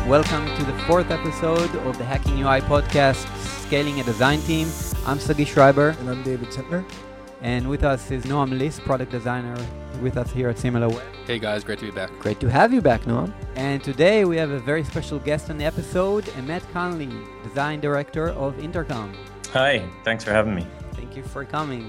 Welcome to the fourth episode of the Hacking UI podcast, Scaling a Design Team. I'm Sagi Schreiber. And I'm David Sintner. And with us is Noam Liss, product designer with us here at SimilarWeb. Hey guys, great to be back. Great to have you back, Noam. And today we have a very special guest on the episode, Emmett Conley, design director of Intercom. Hi, thanks for having me. Thank you for coming.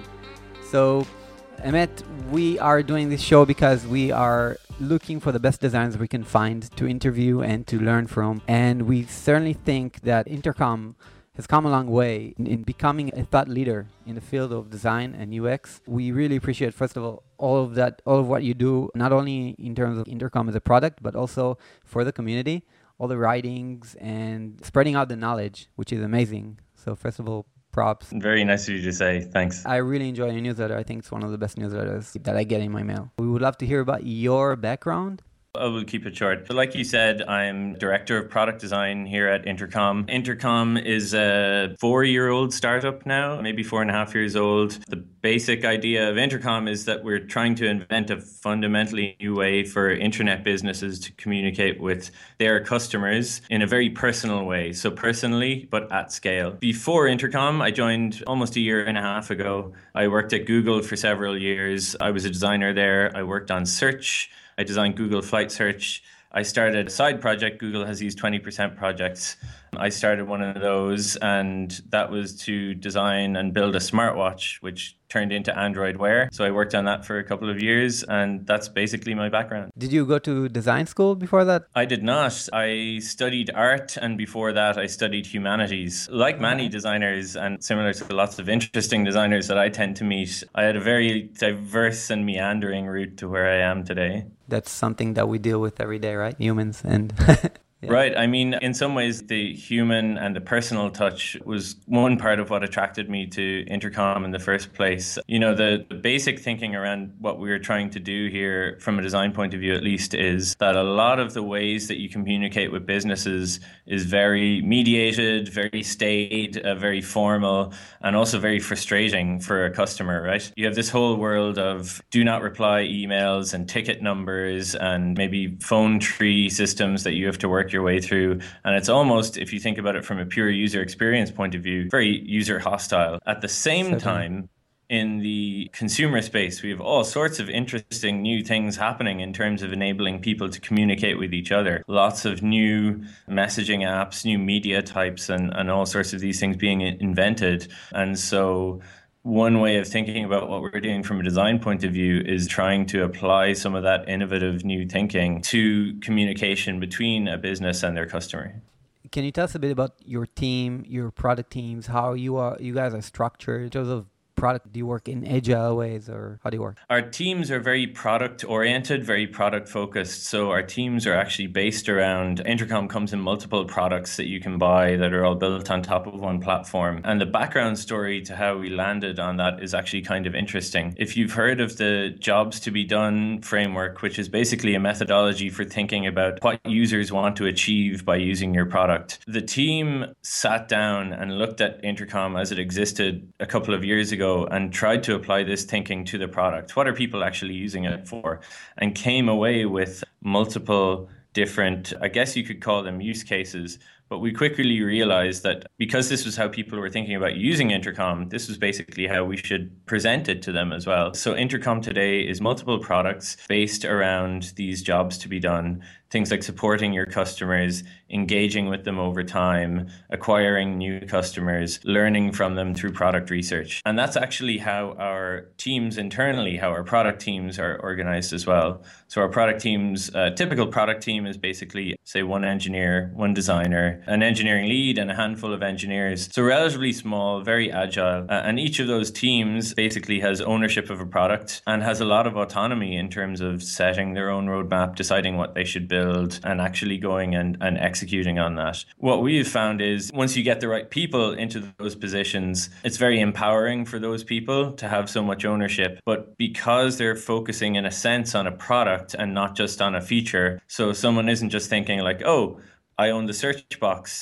So, Emmett, we are doing this show because we are looking for the best designers we can find to interview and to learn from. And we certainly think that Intercom has come a long way in becoming a thought leader in the field of design and UX. We really appreciate, first of all of what you do, not only in terms of Intercom as a product, but also for the community, all the writings and spreading out the knowledge, which is amazing. So first of all, props. Very nice of you to say. Thanks. I really enjoy your newsletter. I think it's one of the best newsletters that I get in my mail. We would love to hear about your background. I will keep it short. Like you said, I'm director of product design here at Intercom. Intercom is a 4-year-old startup now, maybe 4.5 years old. The basic idea of Intercom is that we're trying to invent a fundamentally new way for internet businesses to communicate with their customers in a very personal way. So personally, but at scale. Before Intercom, I joined almost 1.5 years ago. I worked at Google for several years. I was a designer there. I worked on search. I designed Google Flight Search. I started a side project. Google has these 20% projects. I started one of those, and that was to design and build a smartwatch, which turned into Android Wear. So I worked on that for a couple of years, and that's basically my background. Did you go to design school before that? I did not. I studied art, and before that, I studied humanities. Like many designers, and similar to lots of interesting designers that I tend to meet, I had a very diverse and meandering route to where I am today. That's something that we deal with every day, right? Humans and... Yeah. Right. I mean, in some ways, the human and the personal touch was one part of what attracted me to Intercom in the first place. You know, the basic thinking around what we were trying to do here, from a design point of view at least, is that a lot of the ways that you communicate with businesses is very mediated, very staid, very formal, and also very frustrating for a customer, right? You have this whole world of do not reply emails and ticket numbers and maybe phone tree systems that you have to work your way through. And it's almost, if you think about it from a pure user experience point of view, very user hostile. At the same time, in the consumer space, we have all sorts of interesting new things happening in terms of enabling people to communicate with each other. Lots of new messaging apps, new media types, and all sorts of these things being invented. And so one way of thinking about what we're doing from a design point of view is trying to apply some of that innovative new thinking to communication between a business and their customer. Can you tell us a bit about your team, your product teams, how you guys are structured in terms of product? Do you work in agile ways, or how do you work? Our teams are very product oriented, very product focused. So our teams are actually based around, Intercom comes in multiple products that you can buy that are all built on top of one platform. And the background story to how we landed on that is actually kind of interesting. If you've heard of the Jobs to be Done framework, which is basically a methodology for thinking about what users want to achieve by using your product, the team sat down and looked at Intercom as it existed a couple of years ago and tried to apply this thinking to the product. What are people actually using it for? And came away with multiple different, I guess you could call them use cases. But we quickly realized that because this was how people were thinking about using Intercom, this was basically how we should present it to them as well. So Intercom today is multiple products based around these jobs to be done. Things like supporting your customers, engaging with them over time, acquiring new customers, learning from them through product research. And that's actually how our teams internally, how our product teams are organized as well. So our product teams, a typical product team is basically, say, one engineer, one designer, an engineering lead, and a handful of engineers. So relatively small, very agile. And each of those teams basically has ownership of a product and has a lot of autonomy in terms of setting their own roadmap, deciding what they should build, and actually going and executing on that. What we've found is once you get the right people into those positions, it's very empowering for those people to have so much ownership. But because they're focusing in a sense on a product and not just on a feature, so someone isn't just thinking like, oh, I own the search box.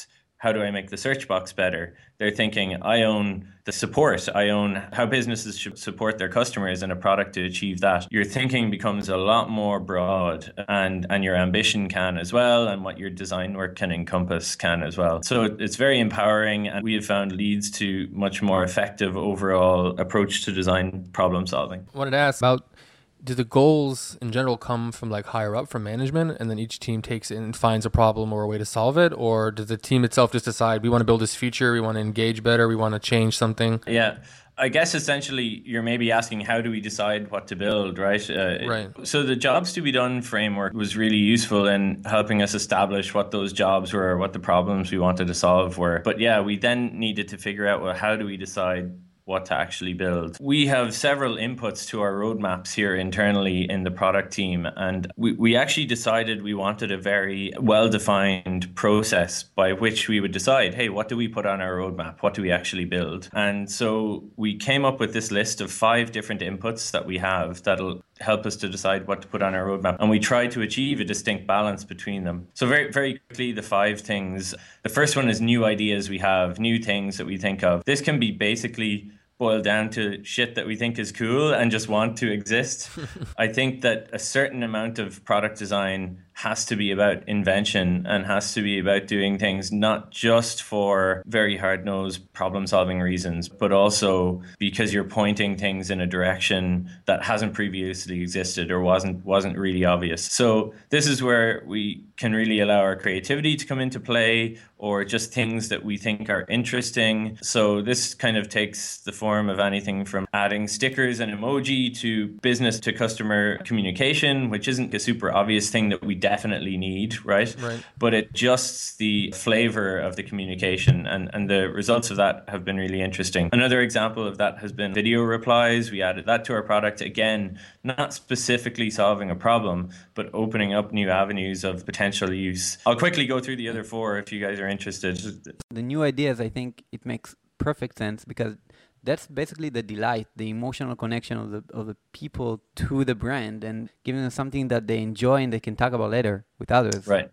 how do I make the search box better? They're thinking, I own the support. I own how businesses should support their customers and a product to achieve that. Your thinking becomes a lot more broad, and your ambition can as well, and what your design work can encompass can as well. So it's very empowering, and we have found leads to much more effective overall approach to design problem solving. I wanted to ask about, do the goals in general come from like higher up from management, and then each team takes it and finds a problem or a way to solve it? Or does the team itself just decide, we want to build this feature, we want to engage better, we want to change something? Yeah. I guess essentially you're maybe asking, how do we decide what to build, right? Right. So the jobs to be done framework was really useful in helping us establish what those jobs were, what the problems we wanted to solve were. But yeah, we then needed to figure out, well, how do we decide what to actually build? We have several inputs to our roadmaps here internally in the product team, and we actually decided we wanted a very well-defined process by which we would decide, hey, what do we put on our roadmap? What do we actually build? And so we came up with this list of 5 different inputs that we have that'll help us to decide what to put on our roadmap. And we try to achieve a distinct balance between them. So very, very quickly, the 5 things. The first one is new ideas we have, new things that we think of. This can be basically boiled down to shit that we think is cool and just want to exist. I think that a certain amount of product design has to be about invention and has to be about doing things not just for very hard-nosed problem-solving reasons, but also because you're pointing things in a direction that hasn't previously existed or wasn't really obvious. So this is where we can really allow our creativity to come into play, or just things that we think are interesting. So this kind of takes the form of anything from adding stickers and emoji to business to customer communication, which isn't a super obvious thing that we definitely need, right? But it adjusts the flavor of the communication, and the results of that have been really interesting. Another example of that has been video replies. We added that to our product. Again, not specifically solving a problem, but opening up new avenues of potential use. I'll quickly go through the other 4 if you guys are interested. The new ideas, I think it makes perfect sense, because that's basically the delight, the emotional connection of the people to the brand, and giving them something that they enjoy and they can talk about later with others. Right.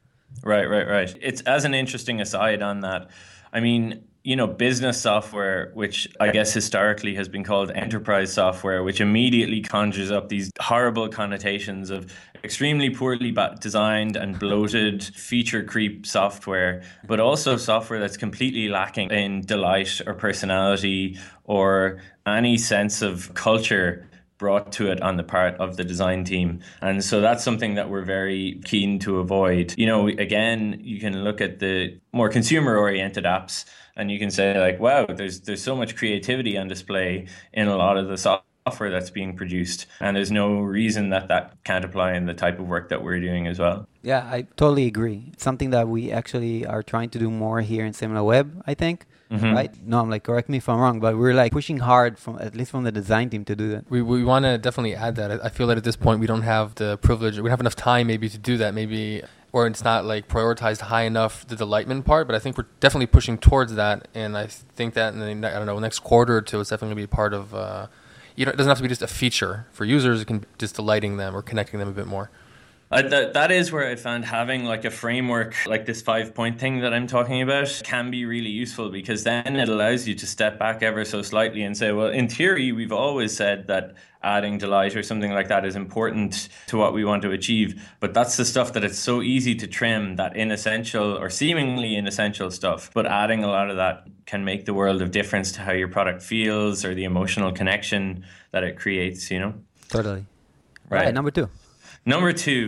It's, as an interesting aside on that, I mean, business software, which I guess historically has been called enterprise software, which immediately conjures up these horrible connotations of extremely poorly designed and bloated feature creep software, but also software that's completely lacking in delight or personality or any sense of culture brought to it on the part of the design team. And so that's something that we're very keen to avoid. Again, you can look at the more consumer-oriented apps and you can say like, wow, there's so much creativity on display in a lot of the software that's being produced. And there's no reason that can't apply in the type of work that we're doing as well. Yeah, I totally agree. It's something that we actually are trying to do more here in SimilarWeb, I think. Mm-hmm. Right? No, I'm like, correct me if I'm wrong, but we're like pushing hard at least from the design team to do that. We want to definitely add that. I feel that at this point we don't have the privilege, we don't have enough time maybe to do that, maybe, or it's not like prioritized high enough, the delightment part, but I think we're definitely pushing towards that. And I think that in the, next quarter or 2, it's definitely going to be part of, it doesn't have to be just a feature for users, it can be just delighting them or connecting them a bit more. That is where I found having like a framework like this 5-point thing that I'm talking about can be really useful, because then it allows you to step back ever so slightly and say, well, in theory, we've always said that adding delight or something like that is important to what we want to achieve. But that's the stuff that it's so easy to trim, that inessential or seemingly inessential stuff. But adding a lot of that can make the world of difference to how your product feels or the emotional connection that it creates, Totally. Right. Number 2. Number 2,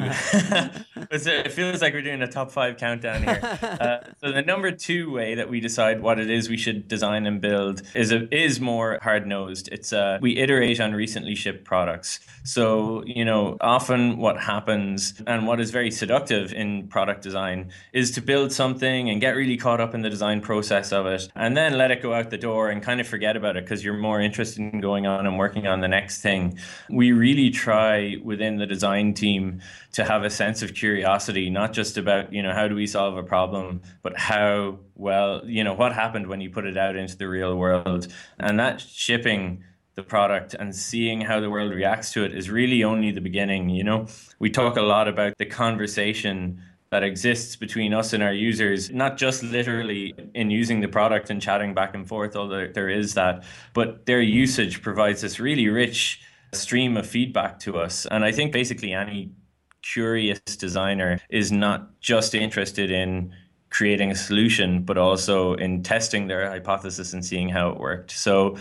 it feels like we're doing a top 5 countdown here. So the number 2 way that we decide what it is we should design and build is more hard-nosed. It's we iterate on recently shipped products. So, often what happens and what is very seductive in product design is to build something and get really caught up in the design process of it and then let it go out the door and kind of forget about it because you're more interested in going on and working on the next thing. We really try within the design team to have a sense of curiosity, not just about, how do we solve a problem, but how well, what happened when you put it out into the real world. And that shipping the product and seeing how the world reacts to it is really only the beginning. We talk a lot about the conversation that exists between us and our users, not just literally in using the product and chatting back and forth, although there is that, but their usage provides this really rich stream of feedback to us. And I think basically any curious designer is not just interested in creating a solution, but also in testing their hypothesis and seeing how it worked. So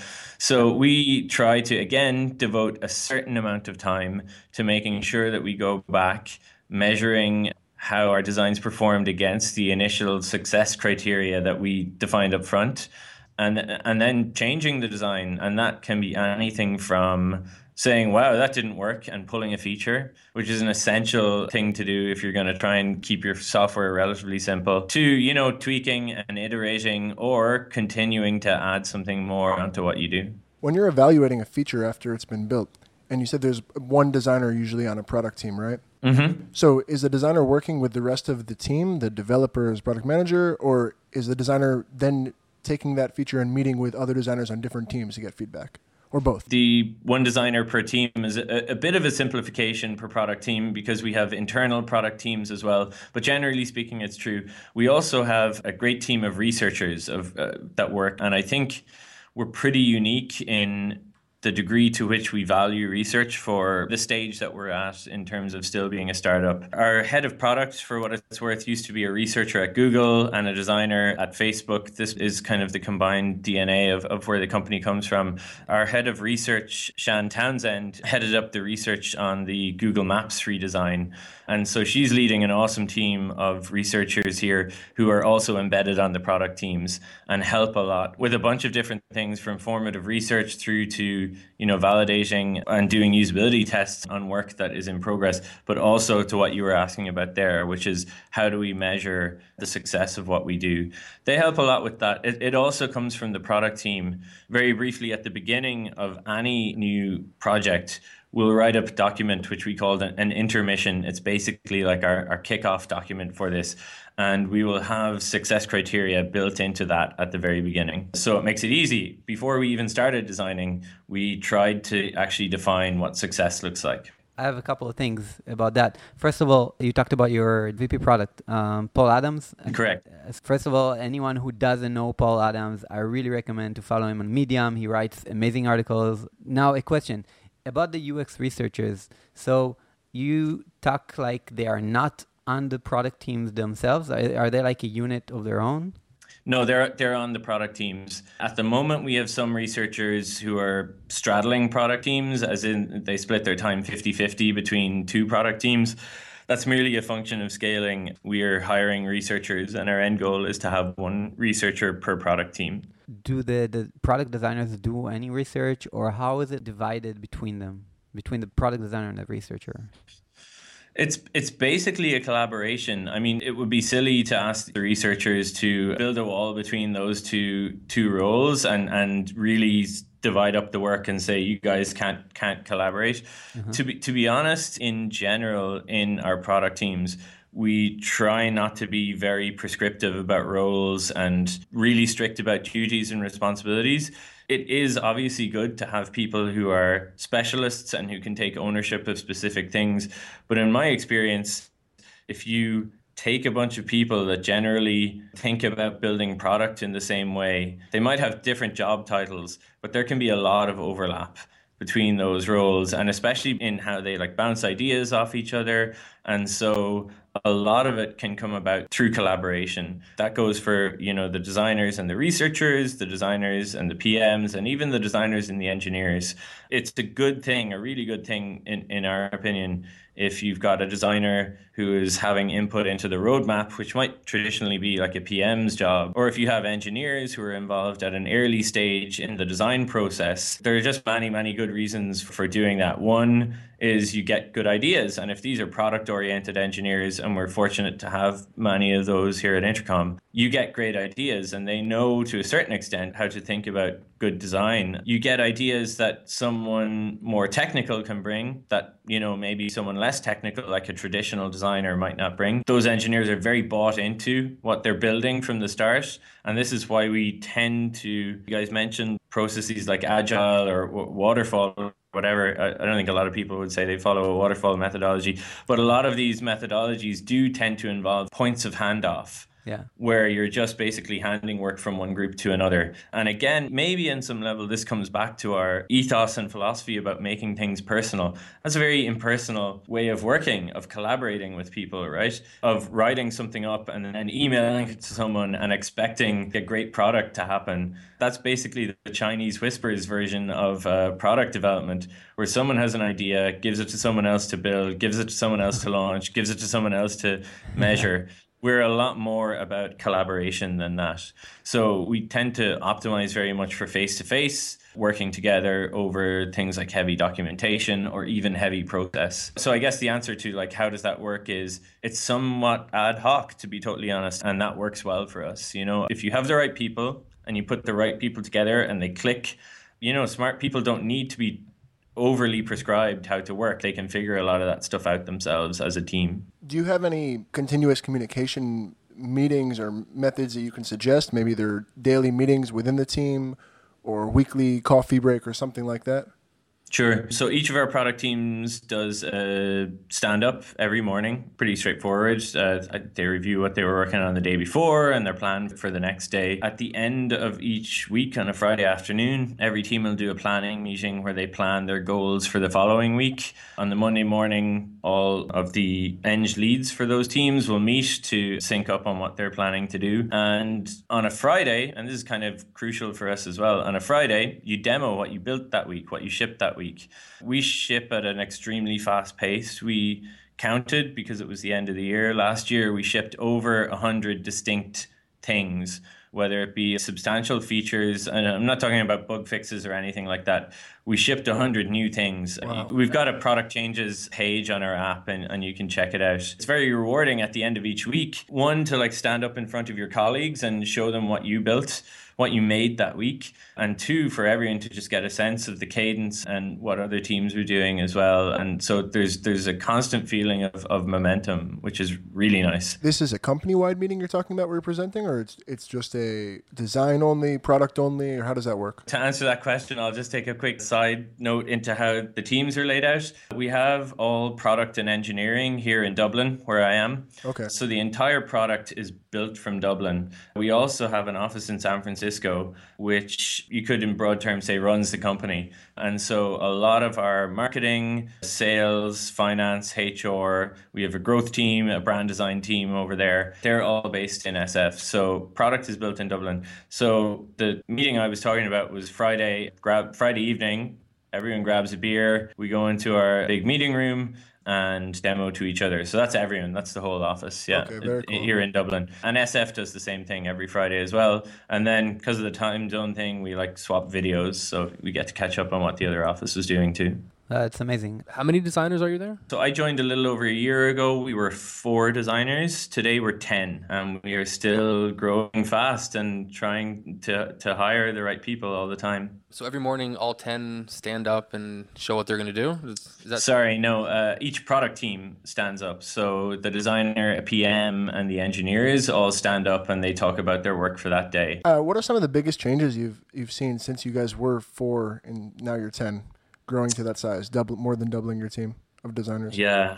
we try to, again, devote a certain amount of time to making sure that we go back, measuring how our designs performed against the initial success criteria that we defined up front, and then changing the design. And that can be anything from saying, wow, that didn't work, and pulling a feature, which is an essential thing to do if you're going to try and keep your software relatively simple, to, tweaking and iterating or continuing to add something more onto what you do. When you're evaluating a feature after it's been built, and you said there's one designer usually on a product team, right? Mm-hmm. So is the designer working with the rest of the team, the developer as product manager, or is the designer then taking that feature and meeting with other designers on different teams to get feedback? Or both? The one designer per team is a bit of a simplification per product team because we have internal product teams as well. But generally speaking, it's true. We also have a great team of researchers that work. And I think we're pretty unique in the degree to which we value research for the stage that we're at in terms of still being a startup. Our head of product, for what it's worth, used to be a researcher at Google and a designer at Facebook. This is kind of the combined DNA of where the company comes from. Our head of research, Shan Townsend, headed up the research on the Google Maps redesign. And so she's leading an awesome team of researchers here who are also embedded on the product teams and help a lot with a bunch of different things, from formative research through to validating and doing usability tests on work that is in progress, but also to what you were asking about there, which is how do we measure the success of what we do. They help a lot with that. It also comes from the product team. Very briefly, at the beginning of any new project, we'll write up a document which we call an intermission. It's basically like our kickoff document for this. And we will have success criteria built into that at the very beginning. So it makes it easy. Before we even started designing, we tried to actually define what success looks like. I have a couple of things about that. First of all, you talked about your VP product, Paul Adams. Correct. First of all, anyone who doesn't know Paul Adams, I really recommend to follow him on Medium. He writes amazing articles. Now, a question about the UX researchers. So you talk like they are not on the product teams themselves? Are they like a unit of their own? No, they're on the product teams. At the moment, we have some researchers who are straddling product teams, as in they split their time 50-50 between two product teams. That's merely a function of scaling. We are hiring researchers, and our end goal is to have one researcher per product team. Do the product designers do any research, or how is it divided between them, between the product designer and the researcher? It's basically a collaboration. I mean, it would be silly to ask the researchers to build a wall between those two roles and really divide up the work and say you guys can't collaborate. To be honest, in general, in our product teams, we try not to be very prescriptive about roles and really strict about duties and responsibilities. It is obviously good to have people who are specialists and who can take ownership of specific things. But in my experience, if you take a bunch of people that generally think about building product in the same way, they might have different job titles, but there can be a lot of overlap between those roles, and especially in how they bounce ideas off each other. And so a lot of it can come about through collaboration. That goes for, the designers and the researchers, the designers and the PMs, and even the designers and the engineers. It's a good thing, a really good thing in our opinion, if you've got a designer who is having input into the roadmap, which might traditionally be like a PM's job, or if you have engineers who are involved at an early stage in the design process. There are just many, many good reasons for doing that. One is you get good ideas, and if these are product-oriented engineers, and we're fortunate to have many of those here at Intercom, you get great ideas, and they know to a certain extent how to think about good design. You get ideas that someone more technical can bring that, maybe someone less technical, like a traditional designer, might not bring. Those engineers are very bought into what they're building from the start. And this is why we tend to, you guys mentioned processes like Agile or Waterfall, whatever. I don't think a lot of people would say they follow a waterfall methodology, but a lot of these methodologies do tend to involve points of handoff. Yeah. Where you're just basically handing work from one group to another. And again, maybe in some level, this comes back to our ethos and philosophy about making things personal. That's a very impersonal way of working, of collaborating with people, right? Of writing something up and then emailing it to someone and expecting a great product to happen. That's basically the Chinese whispers version of product development, where someone has an idea, gives it to someone else to build, gives it to someone else to launch, gives it to someone else to measure. We're a lot more about collaboration than that. So we tend to optimize very much for face-to-face, working together over things like heavy documentation or even heavy process. So I guess the answer to like, how does that work is it's somewhat ad hoc, to be totally honest, and that works well for us. If you have the right people and you put the right people together and they click, smart people don't need to be overly prescribed how to work. They can figure a lot of that stuff out themselves as a team. Do you have any continuous communication meetings or methods that you can suggest? Maybe they're daily meetings within the team or weekly coffee break or something like that? Sure. So each of our product teams does a stand-up every morning, pretty straightforward. They review what they were working on the day before and their plan for the next day. At the end of each week on a Friday afternoon, every team will do a planning meeting where they plan their goals for the following week. On the Monday morning, all of the eng leads for those teams will meet to sync up on what they're planning to do. And on a Friday, and this is kind of crucial for us as well, on a Friday, you demo what you built that week, what you shipped that week. We ship at an extremely fast pace. We counted, because it was the end of the year. Last year, we shipped over 100 distinct things, whether it be substantial features. And I'm not talking about bug fixes or anything like that. We shipped 100 new things. Wow. We've got a product changes page on our app, and you can check it out. It's very rewarding at the end of each week. One, to stand up in front of your colleagues and show them what you built, what you made that week. And two, for everyone to just get a sense of the cadence and what other teams are doing as well. And so there's a constant feeling of momentum, which is really nice. This is a company-wide meeting you're talking about where you're presenting, or it's just a design only, product only, or how does that work? To answer that question, I'll just take a quick side note into how the teams are laid out. We have all product and engineering here in Dublin, where I am. Okay. So the entire product is built from Dublin. We also have an office in San Francisco, which you could in broad terms say runs the company. And so a lot of our marketing, sales, finance, HR, we have a growth team, a brand design team over there. They're all based in SF. So product is built in Dublin. So the meeting I was talking about was Friday evening. Everyone grabs a beer. We go into our big meeting room and demo to each other. So that's everyone. That's the whole office. Yeah, okay, very cool. Here in Dublin. And SF does the same thing every Friday as well. And then because of the time zone thing, we swap videos. So we get to catch up on what the other office is doing too. It's amazing. How many designers are you there? So I joined a little over a year ago. We were 4 designers. Today we're 10. And we are still growing fast and trying to hire the right people all the time. So every morning, all 10 stand up and show what they're going to do? Is that... Sorry, no. Each product team stands up. So the designer, a PM, and the engineers all stand up and they talk about their work for that day. What are some of the biggest changes you've seen since you guys were 4 and now you're 10? Growing to that size, more than doubling your team of designers. Yeah.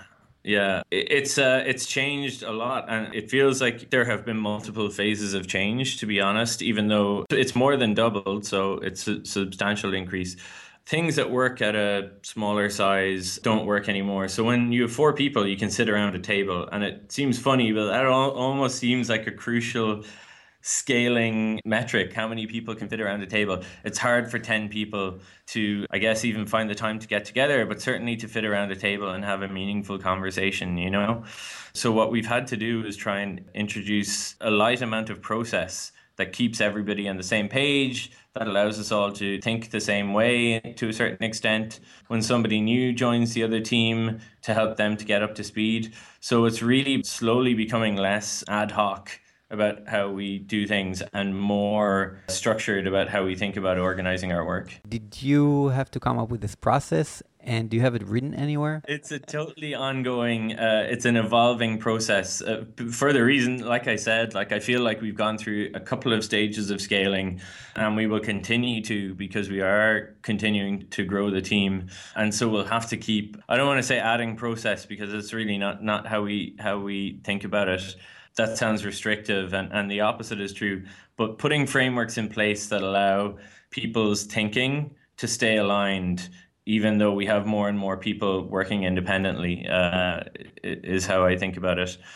It's changed a lot, and it feels like there have been multiple phases of change, to be honest, even though it's more than doubled, so it's a substantial increase. Things that work at a smaller size don't work anymore. So when you have 4 people, you can sit around a table, and it seems funny, but that almost seems like a crucial scaling metric, how many people can fit around a table. It's hard for 10 people to, I guess, even find the time to get together, but certainly to fit around a table and have a meaningful conversation, So what we've had to do is try and introduce a light amount of process that keeps everybody on the same page, that allows us all to think the same way to a certain extent. When somebody new joins the other team, to help them to get up to speed. So it's really slowly becoming less ad hoc about how we do things and more structured about how we think about organizing our work. Did you have to come up with this process, and do you have it written anywhere? It's a totally ongoing, it's an evolving process. For the reason, like I said, like I feel like we've gone through a couple of stages of scaling, and we will continue to, because we are continuing to grow the team. And so we'll have to keep, I don't want to say adding process, because it's really not how we think about it. That sounds restrictive, and the opposite is true. But putting frameworks in place that allow people's thinking to stay aligned, even though we have more and more people working independently, is how I think about it.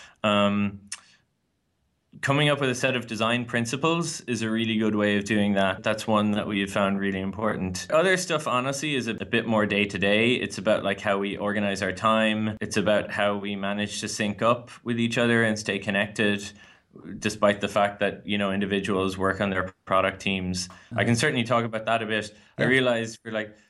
Coming up with a set of design principles is a really good way of doing that. That's one that we have found really important. Other stuff, honestly, is a bit more day to day. It's about like how we organize our time. It's about how we manage to sync up with each other and stay connected, despite the fact that, you know, individuals work on their product teams. I can certainly talk about that a bit. Yeah. I realized we're like,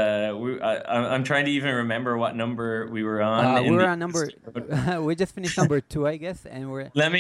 I'm trying to even remember what number we were on. We were on number. We just finished number 2, I guess, and we're. Let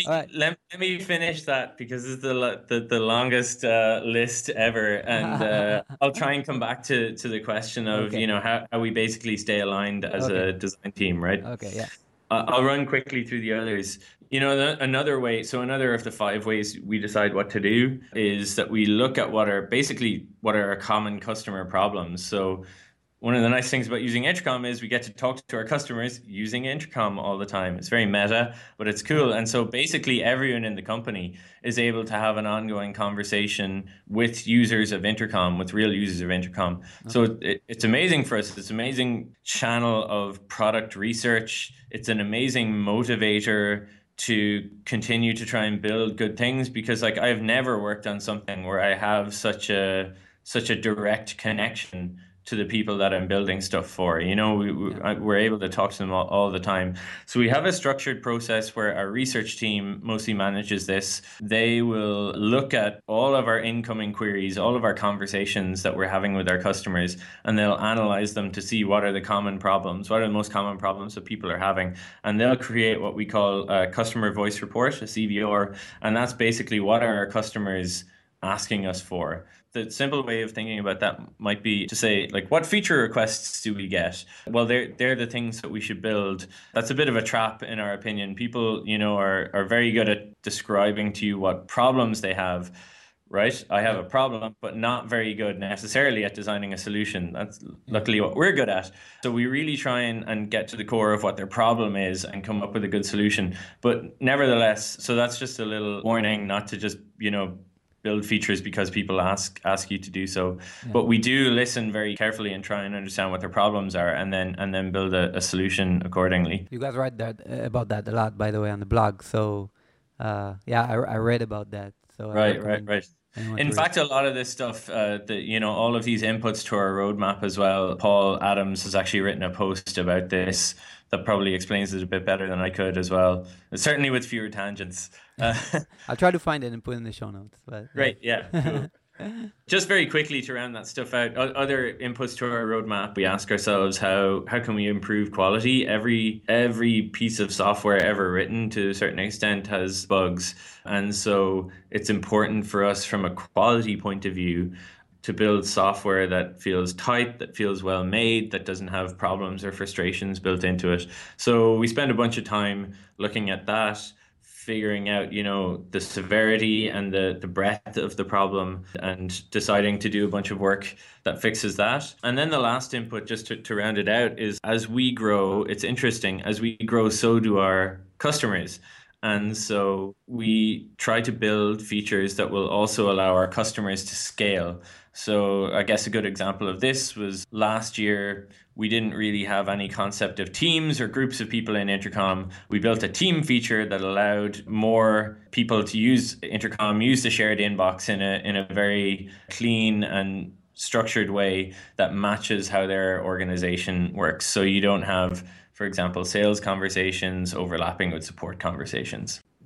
me finish that, because it's the longest list ever, and I'll try and come back to the question of you know how we basically stay aligned as a design team, right? Okay, yeah. I'll run quickly through the others. You know, another way, so another of the 5 ways we decide what to do is that we look at what are our common customer problems. So one of the nice things about using Intercom is we get to talk to our customers using Intercom all the time. It's very meta, but it's cool. And so basically everyone in the company is able to have an ongoing conversation with users of Intercom, with real users of Intercom. Okay. So it's amazing for us. It's an amazing channel of product research. It's an amazing motivator to continue to try and build good things, because like I've never worked on something where I have such a direct connection to the people that I'm building stuff for. You know, we're able to talk to them all the time. So we have a structured process where our research team mostly manages this. They will look at all of our incoming queries, all of our conversations that we're having with our customers, and they'll analyze them to see what are the common problems, what are the most common problems that people are having. And they'll create what we call a customer voice report, a CVR, and that's basically what are our customers asking us for. The simple way of thinking about that might be to say, like, what feature requests do we get? Well, they're the things that we should build. That's a bit of a trap, in our opinion. People, you know, are very good at describing to you what problems they have, right? I have a problem, but not very good necessarily at designing a solution. That's luckily what we're good at. So we really try and get to the core of what their problem is and come up with a good solution. But nevertheless, so that's just a little warning not to just, you know, build features because people ask you to do so. Yeah. But we do listen very carefully and try and understand what their problems are, and then build a solution accordingly. You guys write about that a lot, by the way, on the blog. So I read about that. So right. In fact, a lot of this stuff, all of these inputs to our roadmap as well. Paul Adams has actually written a post about this that probably explains it a bit better than I could as well. Certainly with fewer tangents. I'll try to find it and put it in the show notes. But great, yeah. Cool. Just very quickly to round that stuff out, other inputs to our roadmap, we ask ourselves how can we improve quality? Every piece of software ever written to a certain extent has bugs. And so it's important for us from a quality point of view to build software that feels tight, that feels well made, that doesn't have problems or frustrations built into it. So we spend a bunch of time looking at that, figuring out, you know, the severity and the breadth of the problem, and deciding to do a bunch of work that fixes that. And then the last input, just to round it out, is as we grow, it's interesting, as we grow, so do our customers. And so we try to build features that will also allow our customers to scale. So I guess a good example of this was last year, we didn't really have any concept of teams or groups of people in Intercom. We built a team feature that allowed more people to use Intercom, use the shared inbox in a very clean and structured way that matches how their organization works. So you don't have, for example, sales conversations overlapping with support conversations.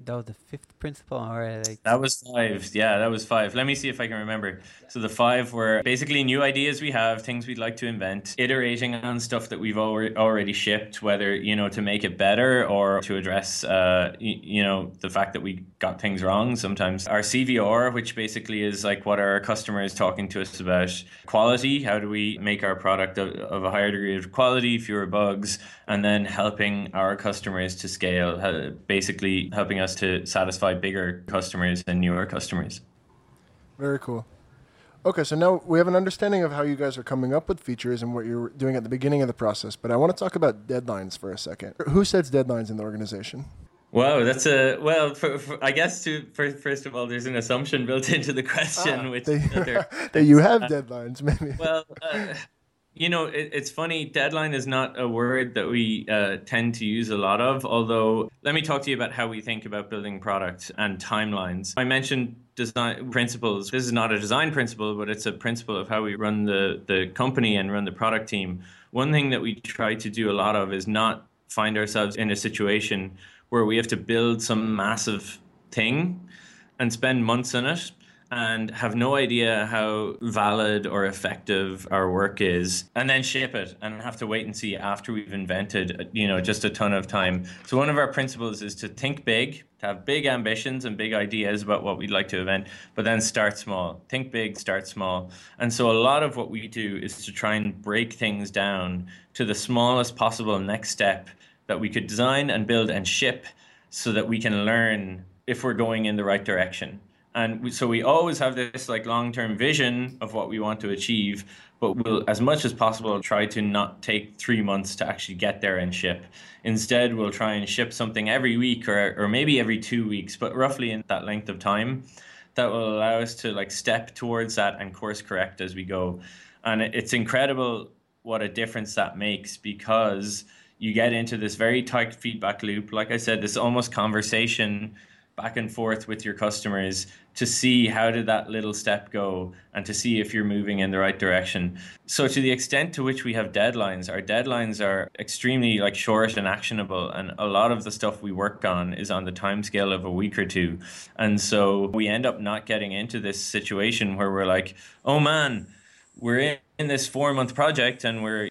that was the fifth principle, or like That was five. Yeah, that was five. Let me see if I can remember. So the five were basically new ideas we have, things we'd like to invent, iterating on stuff that we've already shipped, whether, to make it better or to address, the fact that we got things wrong sometimes. Our CVR, which basically is like what are our customers talking to us about? Quality, how do we make our product of a higher degree of quality, fewer bugs, and then helping our customers to scale, basically helping us to satisfy bigger customers and newer customers. Very cool. Okay, so now we have an understanding of how you guys are coming up with features and what you're doing at the beginning of the process, but I want to talk about deadlines for a second. Who sets deadlines in the organization? Wow, that's I guess first of all, there's an assumption built into the question, that you have deadlines, maybe. Well, it's funny. Deadline is not a word that we tend to use a lot of, although let me talk to you about how we think about building products and timelines. I mentioned design principles. This is not a design principle, but it's a principle of how we run the company and run the product team. One thing that we try to do a lot of is not find ourselves in a situation where we have to build some massive thing and spend months on it and have no idea how valid or effective our work is, and then ship it and have to wait and see after we've invented, just a ton of time. So one of our principles is to think big, to have big ambitions and big ideas about what we'd like to invent, but then start small. Think big, start small. And so a lot of what we do is to try and break things down to the smallest possible next step that we could design and build and ship so that we can learn if we're going in the right direction. And so we always have this like long-term vision of what we want to achieve, but we'll, as much as possible, try to not take 3 months to actually get there and ship. Instead, we'll try and ship something every week or maybe every 2 weeks, but roughly in that length of time that will allow us to like step towards that and course correct as we go. And it's incredible what a difference that makes, because you get into this very tight feedback loop. Like I said, this almost conversation back and forth with your customers to see how did that little step go and to see if you're moving in the right direction. So to the extent to which we have deadlines, our deadlines are extremely like short and actionable, and a lot of the stuff we work on is on the timescale of a week or two. And so we end up not getting into this situation where we're like, oh man, we're in this 4-month project and we're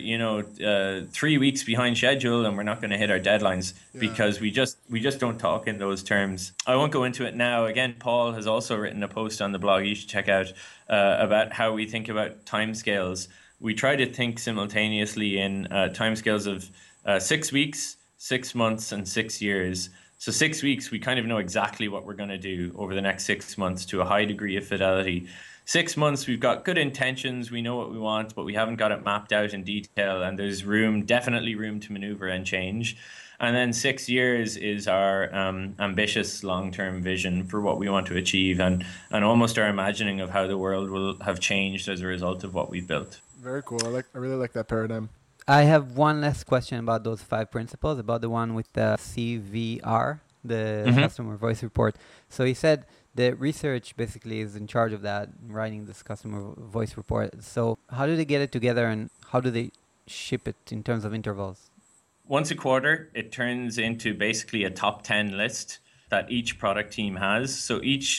3 weeks behind schedule and we're not going to hit our deadlines because we just don't talk in those terms. I won't go into it now. Again, Paul has also written a post on the blog you should check out about how we think about timescales. We try to think simultaneously in timescales of 6 weeks, 6 months, and 6 years. So 6 weeks, we kind of know exactly what we're going to do over the next 6 months to a high degree of fidelity. 6 months, we've got good intentions, we know what we want, but we haven't got it mapped out in detail, and there's definitely room to maneuver and change. And then 6 years is our ambitious long-term vision for what we want to achieve, and almost our imagining of how the world will have changed as a result of what we've built. Very cool. I really like that paradigm. I have one last question about those 5 principles, about the one with the CVR, the customer voice report. So he said the research basically is in charge of that, writing this customer voice report. So how do they get it together and how do they ship it in terms of intervals? Once a quarter, it turns into basically a top 10 list that each product team has. So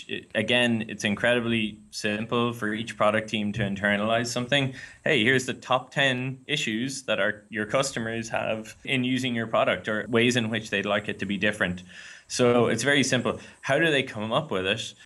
it's incredibly simple for each product team to internalize something. Hey, here's the top 10 issues that your customers have in using your product, or ways in which they'd like it to be different. So it's very simple. How do they come up with it?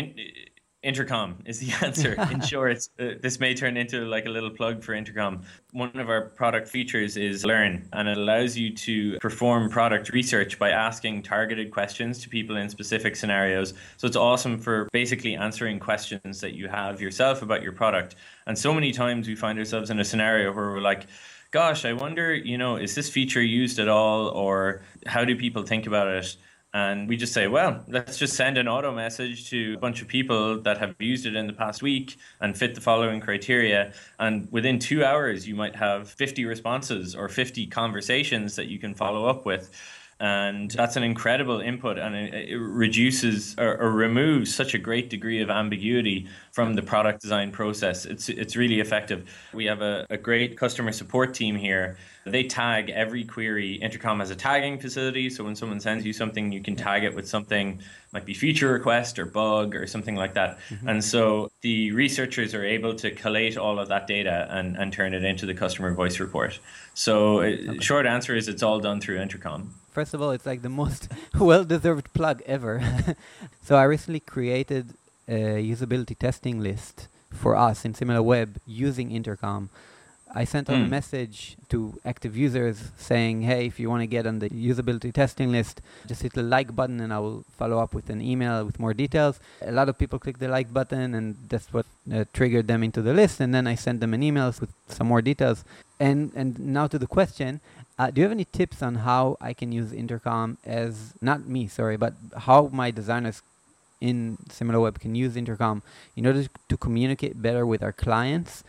Intercom is the answer. In short, this may turn into like a little plug for Intercom. One of our product features is Learn, and it allows you to perform product research by asking targeted questions to people in specific scenarios. So it's awesome for basically answering questions that you have yourself about your product. And so many times we find ourselves in a scenario where we're like, gosh, I wonder, is this feature used at all, or how do people think about it? And we just say, well, let's just send an auto message to a bunch of people that have used it in the past week and fit the following criteria. And within 2 hours, you might have 50 responses or 50 conversations that you can follow up with. And that's an incredible input, and it reduces or removes such a great degree of ambiguity from the product design process. It's really effective. We have a great customer support team here. They tag every query. Intercom has a tagging facility, so when someone sends you something, you can tag it with something, might be feature request or bug or something like that. And so the researchers are able to collate all of that data and turn it into the customer voice report. So short answer is it's all done through Intercom. First of all, it's like the most well-deserved plug ever. So I recently created a usability testing list for us in SimilarWeb using Intercom. I sent out a message to active users saying, hey, if you want to get on the usability testing list, just hit the like button and I will follow up with an email with more details. A lot of people click the like button and that's what triggered them into the list. And then I sent them an email with some more details. And now to the question, do you have any tips on how I can use Intercom as, not me, sorry, but how my designers in SimilarWeb can use Intercom in order to communicate better with our clients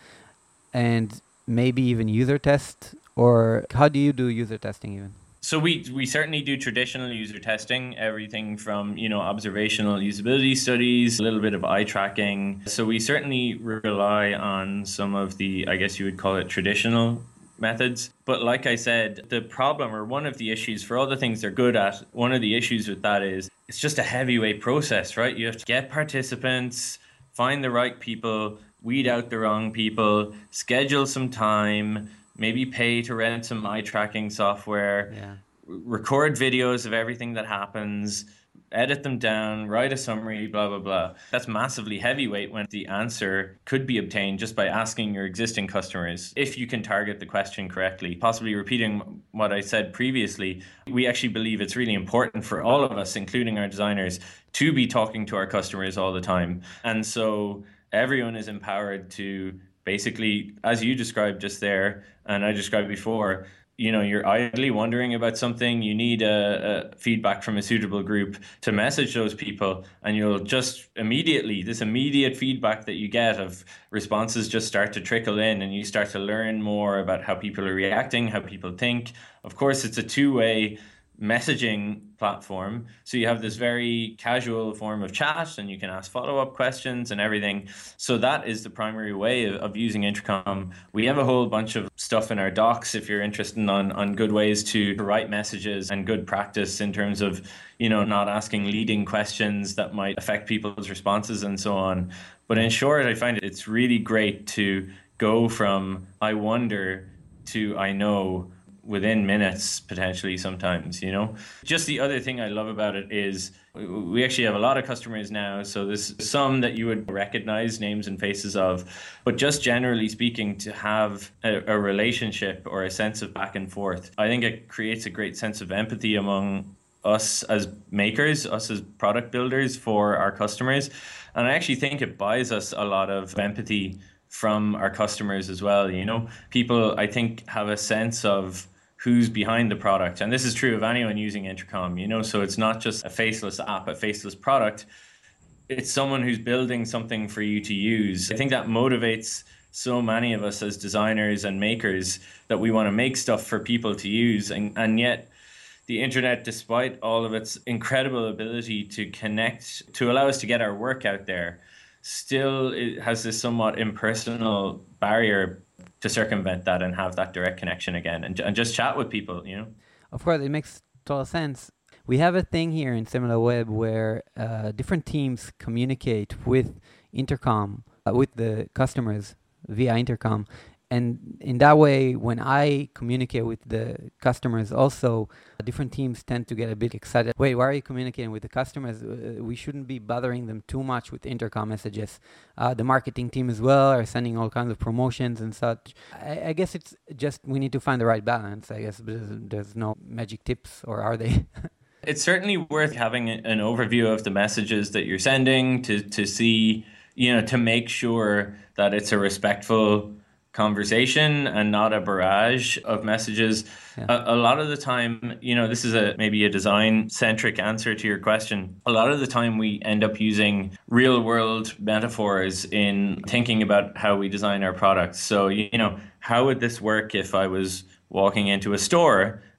and maybe even user test? Or how do you do user testing even? So we certainly do traditional user testing, everything from, observational usability studies, a little bit of eye tracking. So we certainly rely on some of the, I guess you would call it traditional methods. But like I said, the problem, or one of the issues for all the things they're good at, one of the issues with that is it's just a heavyweight process, right? You have to get participants, find the right people, weed out the wrong people, schedule some time, maybe pay to rent some eye tracking software, record videos of everything that happens, edit them down, write a summary, blah, blah, blah. That's massively heavyweight when the answer could be obtained just by asking your existing customers if you can target the question correctly. Possibly repeating what I said previously, we actually believe it's really important for all of us, including our designers, to be talking to our customers all the time. And so everyone is empowered to basically, as you described just there, and I described before, you're idly wondering about something, you need a feedback from a suitable group to message those people, and you'll just this immediate feedback that you get of responses just start to trickle in, and you start to learn more about how people are reacting, how people think. Of course, it's a two-way messaging platform, so you have this very casual form of chat and you can ask follow-up questions and everything. So that is the primary way of using Intercom. We have a whole bunch of stuff in our docs if you're interested on good ways to write messages and good practice in terms of not asking leading questions that might affect people's responses and so on. But in short, I find it's really great to go from I wonder to I know within minutes, potentially sometimes, Just the other thing I love about it is we actually have a lot of customers now. So there's some that you would recognize names and faces of, but just generally speaking, to have a relationship or a sense of back and forth, I think it creates a great sense of empathy among us as makers, us as product builders for our customers. And I actually think it buys us a lot of empathy from our customers as well. People, I think, have a sense of who's behind the product. And this is true of anyone using Intercom, so it's not just a faceless app, a faceless product. It's someone who's building something for you to use. I think that motivates so many of us as designers and makers that we want to make stuff for people to use. And yet the internet, despite all of its incredible ability to connect, to allow us to get our work out there, still it has this somewhat impersonal barrier to circumvent that and have that direct connection again and just chat with people, Of course, it makes total sense. We have a thing here in SimilarWeb where different teams communicate with Intercom, with the customers via Intercom. And in that way, when I communicate with the customers also, different teams tend to get a bit excited. Wait, why are you communicating with the customers? We shouldn't be bothering them too much with Intercom messages. The marketing team as well are sending all kinds of promotions and such. I guess it's just we need to find the right balance, I guess. There's no magic tips, or are they? It's certainly worth having an overview of the messages that you're sending to see, to make sure that it's a respectful conversation and not a barrage of messages. Yeah. A lot of the time, this is maybe a design-centric answer to your question. A lot of the time we end up using real-world metaphors in thinking about how we design our products. So, how would this work if I was walking into a store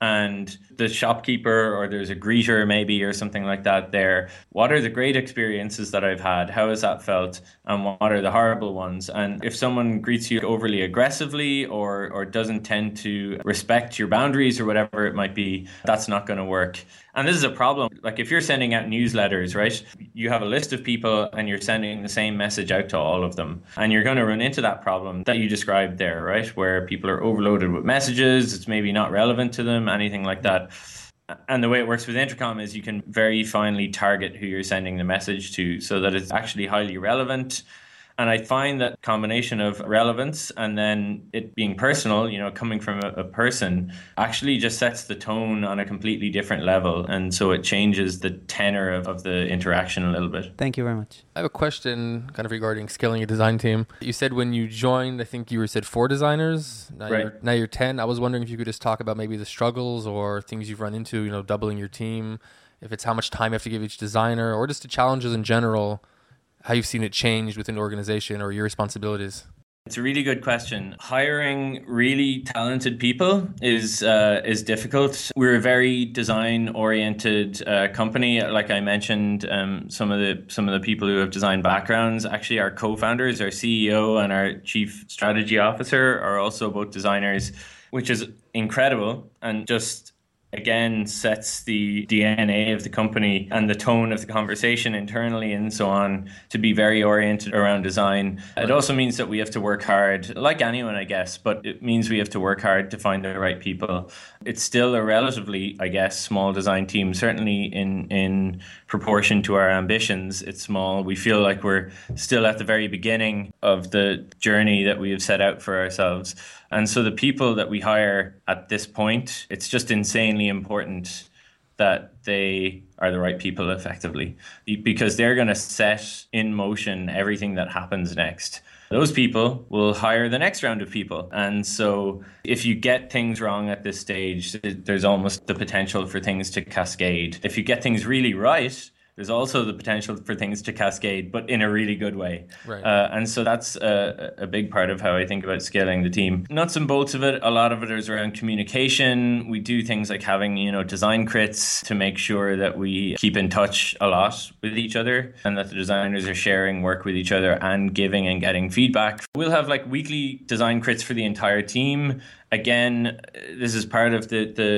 and the shopkeeper or there's a greeter maybe or something like that there. What are the great experiences that I've had? How has that felt? And what are the horrible ones? And if someone greets you overly aggressively or doesn't tend to respect your boundaries or whatever it might be, that's not going to work. And this is a problem. Like if you're sending out newsletters, right, you have a list of people and you're sending the same message out to all of them. And you're going to run into that problem that you described there, right, where people are overloaded with messages. It's maybe not relevant to them, anything like that. And the way it works with Intercom is you can very finely target who you're sending the message to so that it's actually highly relevant. And I find that combination of relevance and then it being personal, coming from a person, actually just sets the tone on a completely different level. And so it changes the tenor of the interaction a little bit. Thank you very much. I have a question kind of regarding scaling a design team. You said when you joined, I think you said 4 designers. Now you're 10. I was wondering if you could just talk about maybe the struggles or things you've run into, doubling your team, if it's how much time you have to give each designer or just the challenges in general, how you've seen it change within the organization or your responsibilities. It's a really good question. Hiring really talented people is difficult. We're a very design-oriented company. Like I mentioned, some of the people who have design backgrounds, actually our co-founders, our CEO and our chief strategy officer are also both designers, which is incredible and just again sets the DNA of the company and the tone of the conversation internally and so on to be very oriented around design. It also means that we have to work hard, like anyone, I guess, but it means we have to work hard to find the right people. It's still a relatively, I guess, small design team, certainly in proportion to our ambitions. It's small. We feel like we're still at the very beginning of the journey that we have set out for ourselves. And so the people that we hire at this point, it's just insanely important that they are the right people effectively, because they're going to set in motion everything that happens next. Those people will hire the next round of people. And so if you get things wrong at this stage, there's almost the potential for things to cascade. If you get things really right, there's also the potential for things to cascade, but in a really good way. Right. And so that's a big part of how I think about scaling the team. Nuts and bolts of it, a lot of it is around communication. We do things like having, design crits to make sure that we keep in touch a lot with each other and that the designers are sharing work with each other and giving and getting feedback. We'll have like weekly design crits for the entire team. Again, this is part of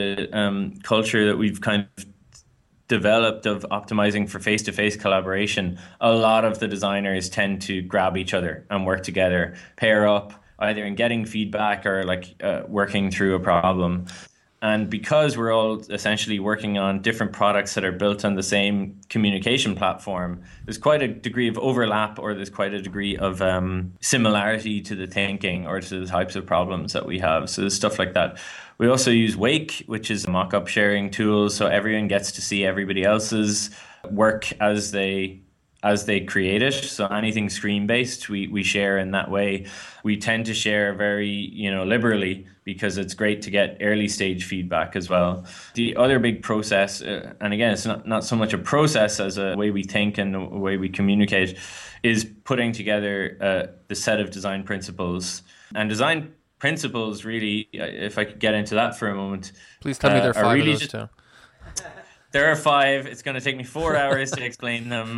the culture that we've kind of developed of optimizing for face-to-face collaboration. A lot of the designers tend to grab each other and work together, pair up, either in getting feedback or working through a problem. And because we're all essentially working on different products that are built on the same communication platform, there's quite a degree of overlap, or there's quite a degree of similarity to the thinking or to the types of problems that we have. So there's stuff like that. We also use Wake, which is a mock-up sharing tool, so everyone gets to see everybody else's work as they create it. So anything screen-based, we share in that way. We tend to share very, liberally, because it's great to get early stage feedback as well. The other big process, and again, it's not so much a process as a way we think and the way we communicate, is putting together the set of design principles. And design principles, really, if I could get into that for a moment. Please tell me there are 5 really of those too. There are 5. It's going to take me 4 hours to explain them.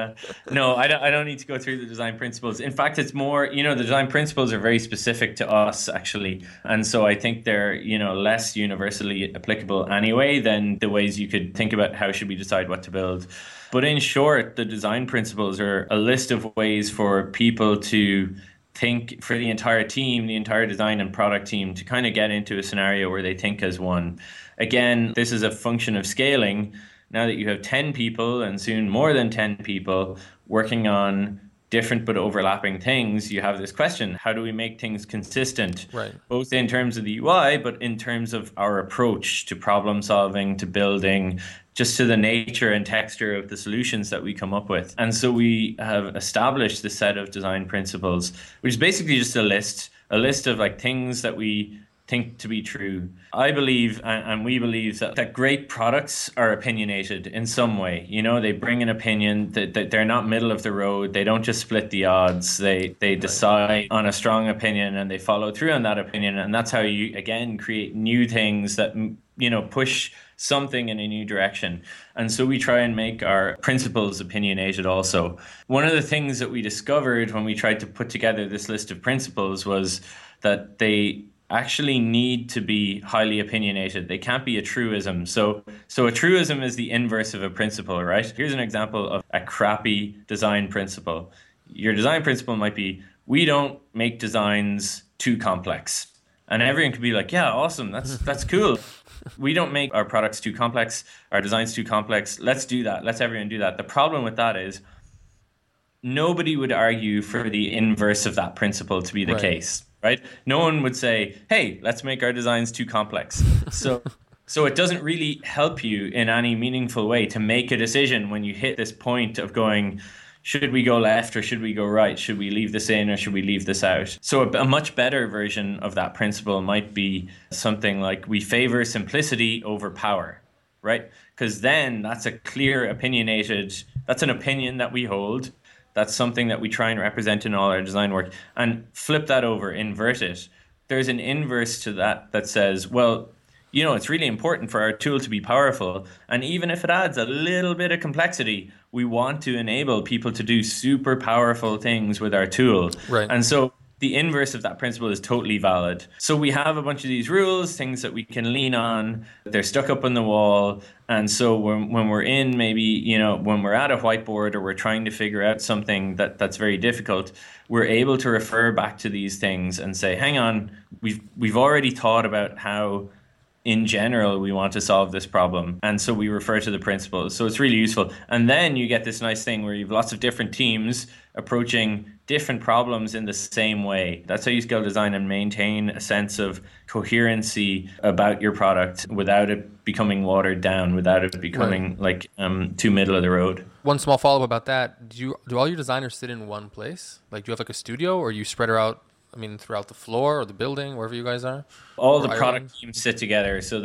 No, I don't need to go through the design principles. In fact, it's more, the design principles are very specific to us, actually. And so I think they're, less universally applicable anyway than the ways you could think about how should we decide what to build. But in short, the design principles are a list of ways for people to think, for the entire team, the entire design and product team, to kind of get into a scenario where they think as one. Again, this is a function of scaling. Now that you have 10 people and soon more than 10 people working on different but overlapping things, you have this question: how do we make things consistent? Right. Both in terms of the UI, but in terms of our approach to problem solving, to building, just to the nature and texture of the solutions that we come up with. And so we have established this set of design principles, which is basically just a list of like things that we think to be true. I believe, and we believe, that great products are opinionated in some way. They bring an opinion, that they're not middle of the road. They don't just split the odds. They decide on a strong opinion and they follow through on that opinion. And that's how you, again, create new things that push something in a new direction. And so we try and make our principles opinionated also. One of the things that we discovered when we tried to put together this list of principles was that they actually need to be highly opinionated. They can't be a truism. So a truism is the inverse of a principle, right? Here's an example of a crappy design principle. Your design principle might be, we don't make designs too complex. And everyone could be like, yeah, awesome. That's cool. We don't make our products too complex, our designs too complex. Let's do that. Let's everyone do that. The problem with that is nobody would argue for the inverse of that principle to be the case, right? No one would say, hey, let's make our designs too complex. So it doesn't really help you in any meaningful way to make a decision when you hit this point of going, should we go left or should we go right? Should we leave this in or should we leave this out? So a much better version of that principle might be something like, we favor simplicity over power, right? Because then that's a clear that's an opinion that we hold. That's something that we try and represent in all our design work. And flip that over, invert it. There's an inverse to that says, well, it's really important for our tool to be powerful. And even if it adds a little bit of complexity, we want to enable people to do super powerful things with our tool. Right. And so the inverse of that principle is totally valid. So we have a bunch of these rules, things that we can lean on. They're stuck up on the wall. And so when we're in maybe, when we're at a whiteboard or we're trying to figure out something that's very difficult, we're able to refer back to these things and say, hang on, we've already thought about how in general we want to solve this problem. And so we refer to the principles. So it's really useful. And then you get this nice thing where you have lots of different teams approaching different problems in the same way. That's how you scale design and maintain a sense of coherency about your product without it becoming watered down, without it becoming too middle of the road. One small follow-up about that. Do all your designers sit in one place? Like, do you have a studio, or you spread her out, throughout the floor or the building, wherever you guys are? All the product teams sit together. So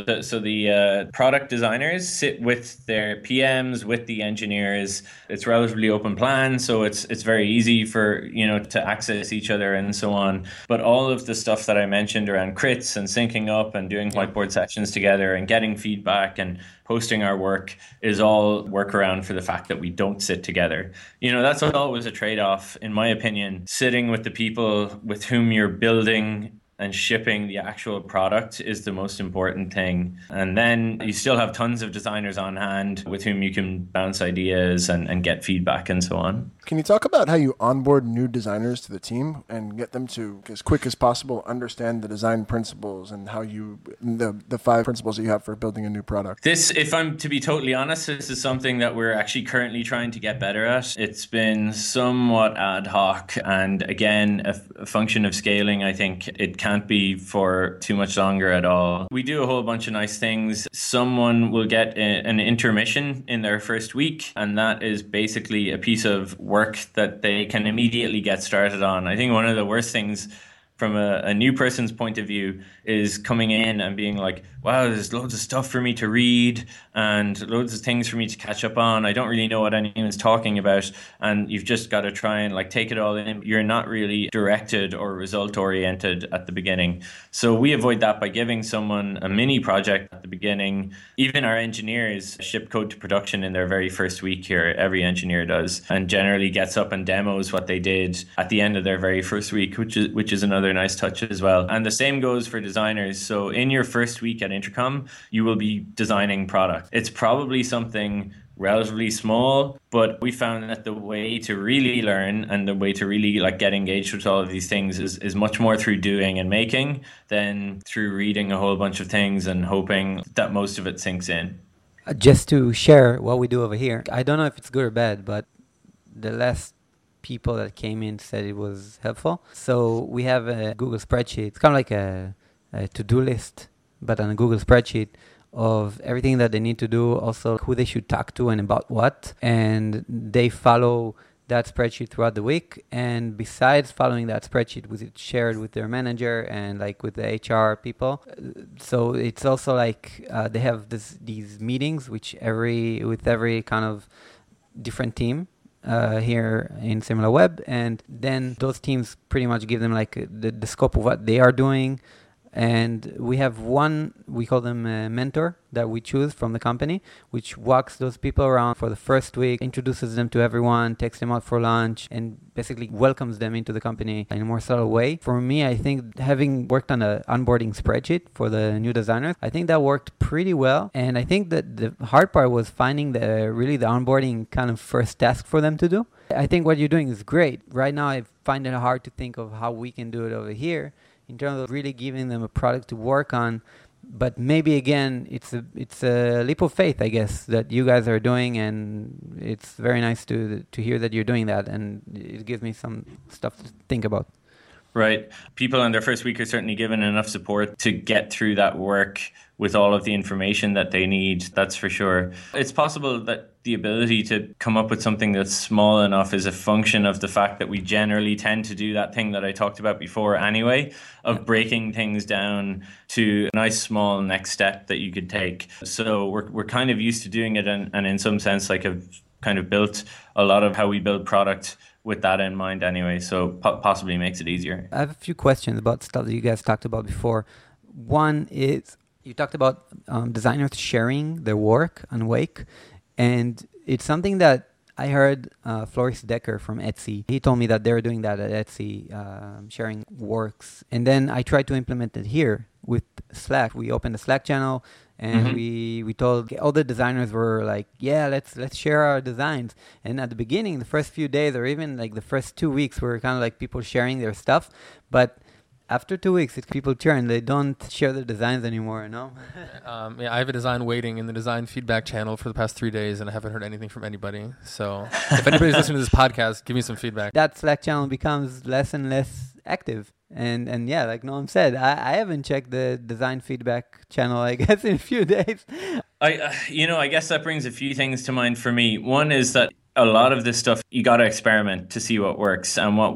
the product designers sit with their PMs, with the engineers. It's relatively open plan, so it's very easy for to access each other and so on. But all of the stuff that I mentioned around crits and syncing up and doing whiteboard sessions together and getting feedback and posting our work is all workaround for the fact that we don't sit together. That's always a trade-off, in my opinion. Sitting with the people with whom you're building and shipping the actual product is the most important thing. And then you still have tons of designers on hand with whom you can bounce ideas and get feedback and so on. Can you talk about how you onboard new designers to the team and get them to, as quick as possible, understand the design principles and how the 5 principles that you have for building a new product? This, if I'm to be totally honest, this is something that we're actually currently trying to get better at. It's been somewhat ad hoc, and again, a function of scaling. I think it can't be for too much longer at all. We do a whole bunch of nice things. Someone will get an intermission in their first week, and that is basically a piece of work that they can immediately get started on. I think one of the worst things from a new person's point of view is coming in and being like, wow, there's loads of stuff for me to read and loads of things for me to catch up on. I don't really know what anyone's talking about. And you've just got to try and take it all in. You're not really directed or result oriented at the beginning. So we avoid that by giving someone a mini project at the beginning. Even our engineers ship code to production in their very first week here. Every engineer does, and generally gets up and demos what they did at the end of their very first week, which is another nice touch as well. And the same goes for designers. So in your first week at Intercom, you will be designing product. It's probably something relatively small, but we found that the way to really learn and the way to really get engaged with all of these things is much more through doing and making than through reading a whole bunch of things and hoping that most of it sinks in. Just to share what we do over here, I don't know if it's good or bad, but the last people that came in said it was helpful. So we have a Google spreadsheet. It's kind of like a to-do list, but on a Google spreadsheet of everything that they need to do, also who they should talk to and about what. And they follow that spreadsheet throughout the week. And besides following that spreadsheet, with it shared with their manager and with the HR people. So it's also they have these meetings with every kind of different team here in SimilarWeb, and then those teams pretty much give them the scope of what they are doing, And we have one, we call them a mentor, that we choose from the company, which walks those people around for the first week, introduces them to everyone, takes them out for lunch, and basically welcomes them into the company in a more subtle way. For me, I think having worked on an onboarding spreadsheet for the new designers, I think that worked pretty well. And I think that the hard part was finding the onboarding kind of first task for them to do. I think what you're doing is great. Right now, I find it hard to think of how we can do it over here in terms of really giving them a product to work on. But maybe again, it's a leap of faith, I guess, that you guys are doing, and it's very nice to hear that you're doing that, and it gives me some stuff to think about. Right. People on their first week are certainly given enough support to get through that work with all of the information that they need. That's for sure. It's possible that the ability to come up with something that's small enough is a function of the fact that we generally tend to do that thing that I talked about before anyway, of breaking things down to a nice small next step that you could take. So we're kind of used to doing it, and in some sense, like, have kind of built a lot of how we build product with that in mind anyway, so possibly makes it easier. I have a few questions about stuff that you guys talked about before. One is, you talked about designers sharing their work on Wake, and it's something that I heard Floris Decker from Etsy. He told me that they're doing that at Etsy, sharing works. And then I tried to implement it here with Slack. We opened a Slack channel, and we told all the designers were like, yeah, let's share our designs. And at the beginning, the first few days, or even like the first 2 weeks, were kind of like people sharing their stuff. But after 2 weeks, people turn. They don't share their designs anymore, no? I have a design waiting in the design feedback channel for the past 3 days, and I haven't heard anything from anybody. So if anybody's listening to this podcast, give me some feedback. That Slack channel becomes less and less active. And yeah, like Noam said, I haven't checked the design feedback channel, I guess, in a few days. I guess that brings a few things to mind for me. One is that a lot of this stuff, you got to experiment to see what works, and what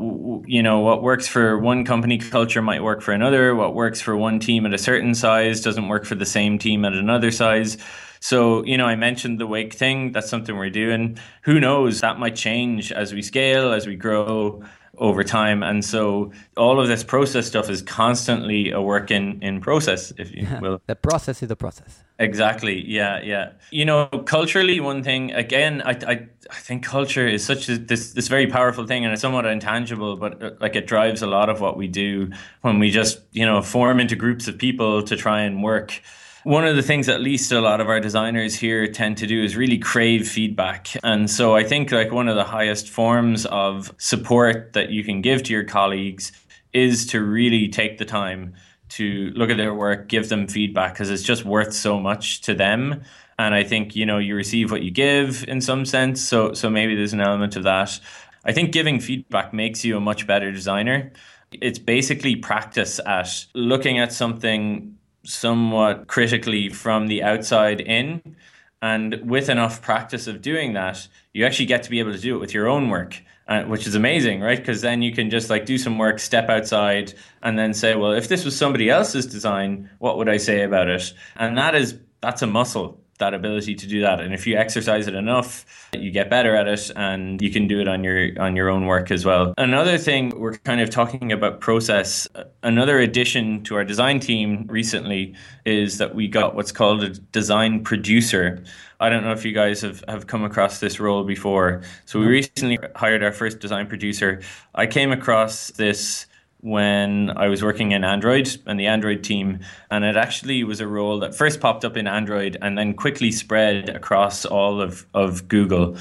works for one company culture might work for another. What works for one team at a certain size doesn't work for the same team at another size. So, I mentioned the Wake thing. That's something we're doing. Who knows? That might change as we scale, as we grow over time. And so all of this process stuff is constantly a work in process, if you will. The process is the process. Exactly. Yeah. Culturally, one thing, again, I think culture is such this very powerful thing, and it's somewhat intangible, but it drives a lot of what we do when we just, form into groups of people to try and work. One of the things at least a lot of our designers here tend to do is really crave feedback. And so I think one of the highest forms of support that you can give to your colleagues is to really take the time to look at their work, give them feedback, because it's just worth so much to them. And I think, you receive what you give in some sense. So maybe there's an element of that. I think giving feedback makes you a much better designer. It's basically practice at looking at something somewhat critically from the outside in. And with enough practice of doing that, you actually get to be able to do it with your own work, which is amazing, right? Because then you can just do some work, step outside, and then say, well, if this was somebody else's design, what would I say about it? And that's a muscle, that ability to do that. And if you exercise it enough, you get better at it, and you can do it on your own work as well. Another thing, we're kind of talking about process. Another addition to our design team recently is that we got what's called a design producer. I don't know if you guys have come across this role before. So we recently hired our first design producer. I came across this when I was working in Android and the Android team, and it actually was a role that first popped up in Android and then quickly spread across all of Google,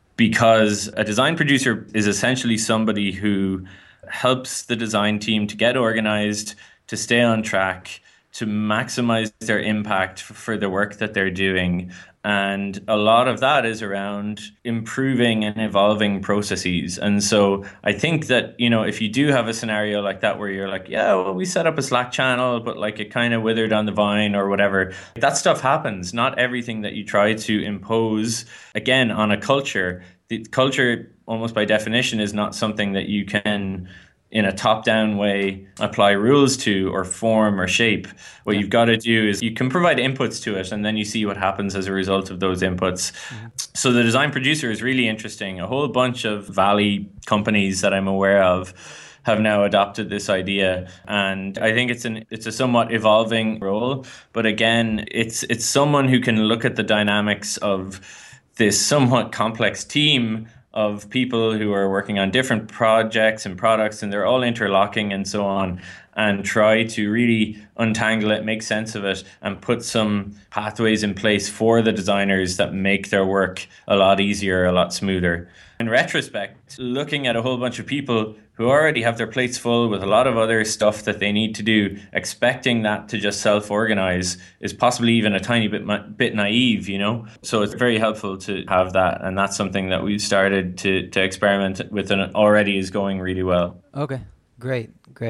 because a design producer is essentially somebody who helps the design team to get organized, to stay on track, to maximize their impact for the work that they're doing. And a lot of that is around improving and evolving processes. And so I think that, if you do have a scenario like that where you're like, yeah, well, we set up a Slack channel, but it kind of withered on the vine or whatever, that stuff happens. Not everything that you try to impose, again, on a culture. The culture, almost by definition, is not something that you can, in a top-down way, apply rules to or form or shape. What you've got to do is you can provide inputs to it, and then you see what happens as a result of those inputs. So the design producer is really interesting. A whole bunch of Valley companies that I'm aware of have now adopted this idea, and I think it's a somewhat evolving role. But again, it's someone who can look at the dynamics of this somewhat complex team of people who are working on different projects and products, and they're all interlocking and so on, and try to really untangle it, make sense of it, and put some pathways in place for the designers that make their work a lot easier, a lot smoother. In retrospect, looking at a whole bunch of people who already have their plates full with a lot of other stuff that they need to do, expecting that to just self-organize is possibly even a tiny bit naive, you know? So it's very helpful to have that, and that's something that we've started to experiment with, and it already is going really well. Okay, great.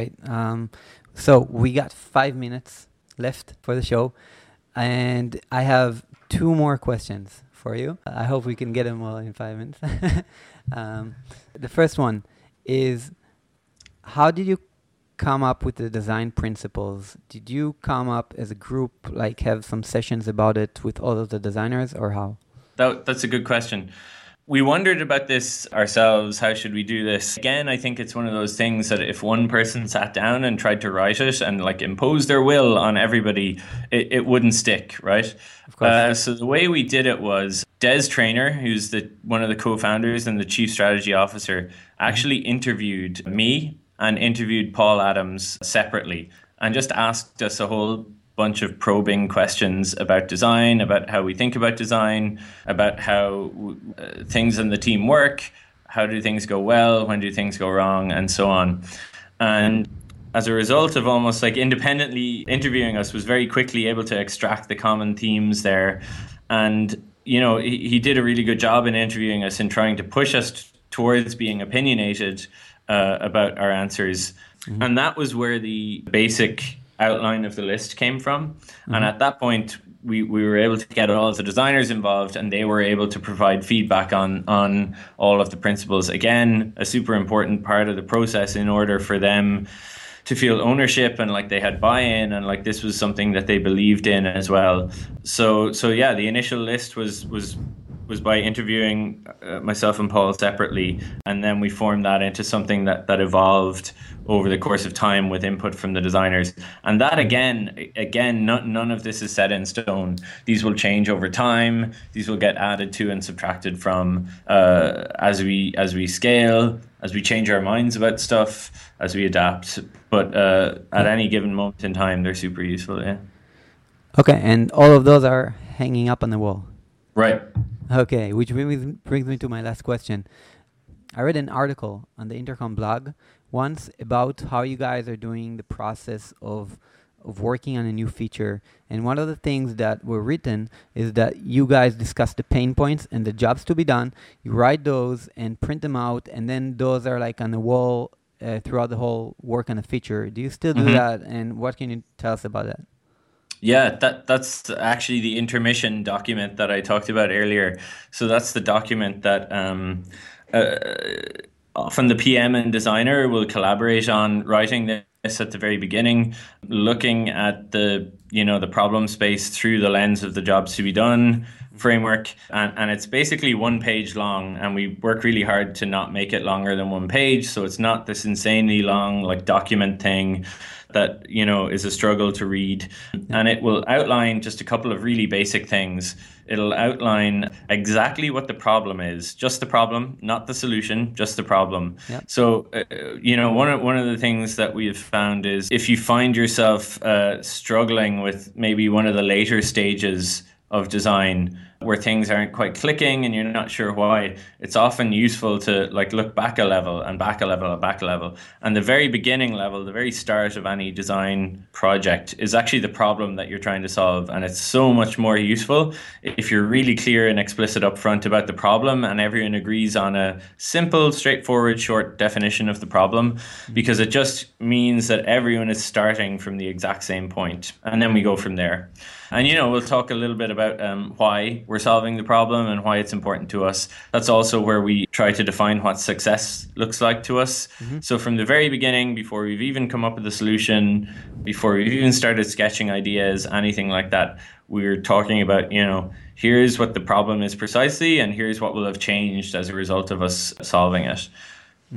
So we got 5 minutes left for the show, and I have 2 more questions for you. I hope we can get them all in 5 minutes. The first one is, how did you come up with the design principles? Did you come up as a group, like have some sessions about it with all of the designers, or how? That's a good question. We wondered about this ourselves. How should we do this? Again, I think it's one of those things that if one person sat down and tried to write it and like impose their will on everybody, it wouldn't stick, right? Of course. So the way we did it was Des Traynor, who's one of the co-founders and the chief strategy officer, actually interviewed me and interviewed Paul Adams separately and just asked us a whole bunch of probing questions about design, about how we think about design, about how things in the team work, how do things go well, when do things go wrong, and so on. And as a result of almost like independently interviewing us, was very quickly able to extract the common themes there. And, you know, he did a really good job in interviewing us and trying to push us towards being opinionated about our answers. Mm-hmm. And that was where the basic outline of the list came from. Mm-hmm. And at that point, we were able to get all of the designers involved, and they were able to provide feedback on all of the principles. Again, a super important part of the process in order for them to feel ownership and like they had buy-in, and like this was something that they believed in as well. So yeah, the initial list was by interviewing myself and Paul separately, and then we formed that into something that evolved over the course of time with input from the designers. And that again, none of this is set in stone. These will change over time. These will get added to and subtracted from as we scale, as we change our minds about stuff, as we adapt. But at any given moment in time, they're super useful. Yeah. Okay, and all of those are hanging up on the wall. Right. Okay, which brings me to my last question. I read an article on the Intercom blog once about how you guys are doing the process of working on a new feature. And one of the things that were written is that you guys discuss the pain points and the jobs to be done. You write those and print them out, and then those are like on the wall throughout the whole work on a feature. Do you still do that? And what can you tell us about that? Yeah, that's actually the intermission document that I talked about earlier. So that's the document that often the PM and designer will collaborate on writing this at the very beginning, looking at the problem space through the lens of the jobs to be done framework. And it's basically 1 page long, and we work really hard to not make it longer than 1 page. So it's not this insanely long like document thing that, is a struggle to read. And it will outline just a couple of really basic things. It'll outline exactly what the problem is, just the problem, not the solution, just the problem. Yep. So, one of the things that we have found is if you find yourself struggling with maybe one of the later stages of design where things aren't quite clicking and you're not sure why, it's often useful to look back a level and back a level and back a level. And the very beginning level, the very start of any design project is actually the problem that you're trying to solve. And it's so much more useful if you're really clear and explicit up front about the problem and everyone agrees on a simple, straightforward, short definition of the problem, because it just means that everyone is starting from the exact same point. And then we go from there. And, we'll talk a little bit about why we're solving the problem and why it's important to us. That's also where we try to define what success looks like to us. Mm-hmm. So from the very beginning, before we've even come up with a solution, before we've even started sketching ideas, anything like that, we're talking about, here's what the problem is precisely, and here's what will have changed as a result of us solving it. Mm-hmm.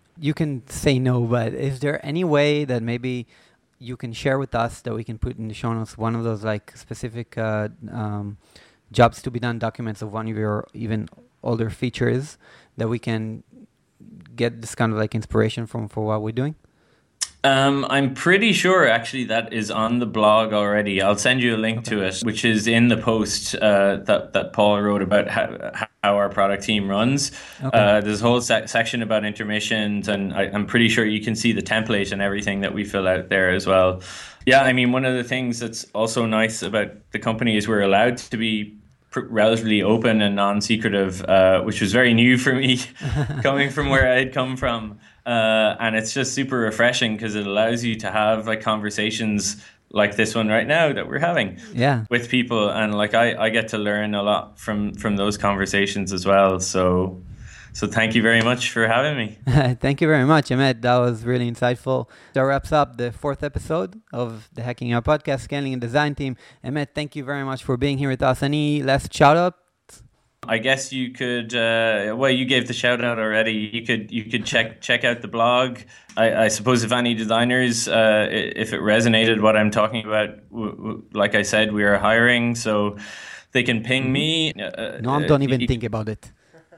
You can say no, but is there any way that maybe you can share with us that we can put in the show notes one of those like specific jobs to be done documents of one of your even older features that we can get this kind of like inspiration from for what we're doing? I'm pretty sure actually that is on the blog already. I'll send you a link to it, which is in the post that Paul wrote about how our product team runs. There's a whole section about intermissions, and I'm pretty sure you can see the template and everything that we fill out there as well. Yeah, I mean, one of the things that's also nice about the company is we're allowed to be relatively open and non-secretive, which was very new for me coming from where I had come from. And it's just super refreshing because it allows you to have like conversations like this one right now that we're having with people. And like I get to learn a lot from those conversations as well. So thank you very much for having me. Thank you very much, Emmet. That was really insightful. That wraps up the 4th episode of the Hacking Our Podcast, Scaling and Design Team. Emmet, thank you very much for being here with us. Any last shout out? I guess you could. Well, you gave the shout out already. You could check out the blog. I suppose if any designers, if it resonated what I'm talking about, like I said, we are hiring, so they can ping me. No, don't even think about it.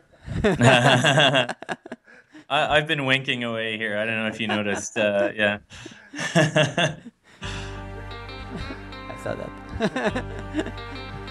I've been winking away here. I don't know if you noticed. Yeah. I saw that.